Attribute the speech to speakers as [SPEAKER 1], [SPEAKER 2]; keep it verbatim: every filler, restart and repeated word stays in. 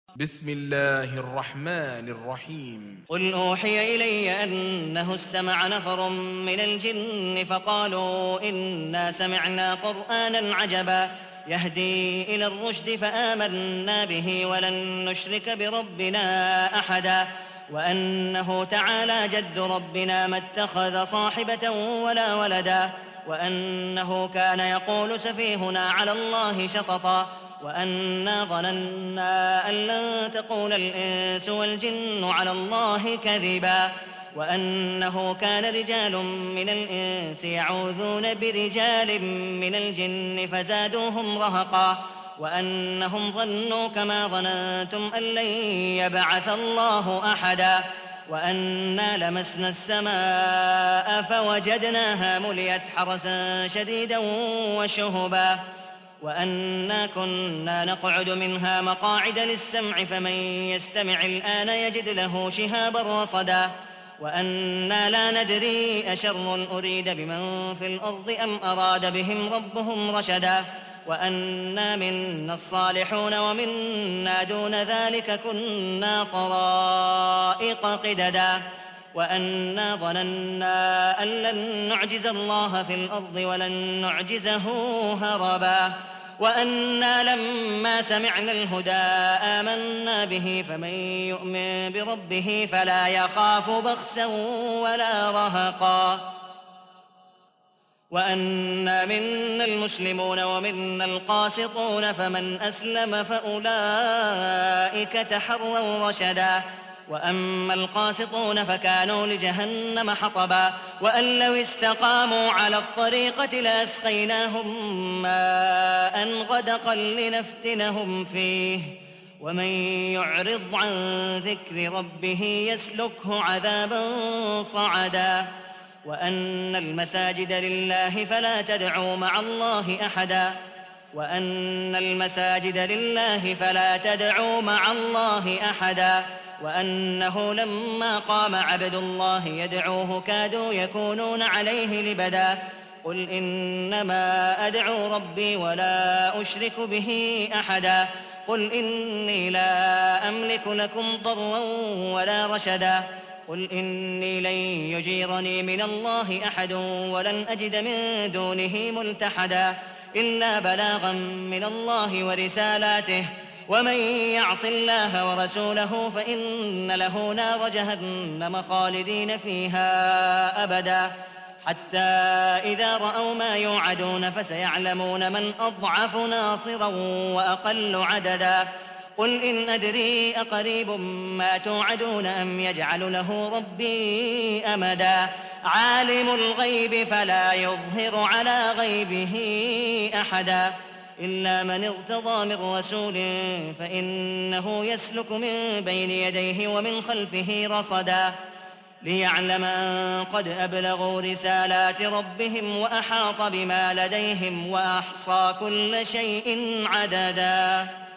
[SPEAKER 1] بسم الله الرحمن الرحيم
[SPEAKER 2] قل أوحي إلي أنه استمع نفر من الجن فقالوا إنا سمعنا قرآنا عجبا يهدي إلى الرشد فآمنا به ولن نشرك بربنا أحدا وأنه تعالى جد ربنا ما اتخذ صاحبة ولا ولدا وأنه كان يقول سفيهنا على الله شططا وأنا ظننا أن لن تقول الإنس والجن على الله كذبا وأنه كان رجال من الإنس يعوذون برجال من الجن فزادوهم رهقا وأنهم ظنوا كما ظننتم أن لن يبعث الله أحدا وأنا لمسنا السماء فوجدناها مليت حرسا شديدا وشهبا وأنا كنا نقعد منها مقاعد للسمع فمن يستمع الآن يجد له شهابا رصدا وأنا لا ندري أشر أريد بمن في الأرض أم أراد بهم ربهم رشدا وأنا منا الصالحون ومنا دون ذلك كنا طرائق قددا وأنا ظننا أن لن نعجز الله في الأرض ولن نعجزه هربا وأنا لما سمعنا الهدى آمنا به فمن يؤمن بربه فلا يخاف بخسا ولا رهقا وأنا منا المسلمون ومنا القاسطون فمن أسلم فأولئك تحروا رشدا وأما القاسطون فكانوا لجهنم حطبا وأن لو استقاموا على الطريقة لأسقيناهم ماء غدقا لنفتنهم فيه ومن يعرض عن ذكر ربه يسلكه عذابا صعدا وأن المساجد لله فلا تدعوا مع الله أحدا وأن المساجد لله فلا تدعوا مع الله أحدا وأنه لما قام عبد الله يدعوه كادوا يكونون عليه لبدا قل إنما أدعو ربي ولا أشرك به أحدا قل إني لا أملك لكم ضرا ولا رشدا قل إني لن يجيرني من الله أحد ولن أجد من دونه ملتحدا إلا بلاغا من الله ورسالاته ومن يعص الله ورسوله فإن له نار جهنم خالدين فيها أبدا حتى إذا رأوا ما يوعدون فسيعلمون من أضعف ناصرا وأقل عددا قل إن أدري أقريب ما توعدون أم يجعل له ربي أمدا عالم الغيب فلا يظهر على غيبه أحدا إلا من ارتضى من رسول فإنه يسلك من بين يديه ومن خلفه رصدا ليعلم أن قد أبلغوا رسالات ربهم وأحاط بما لديهم وأحصى كل شيء عددا.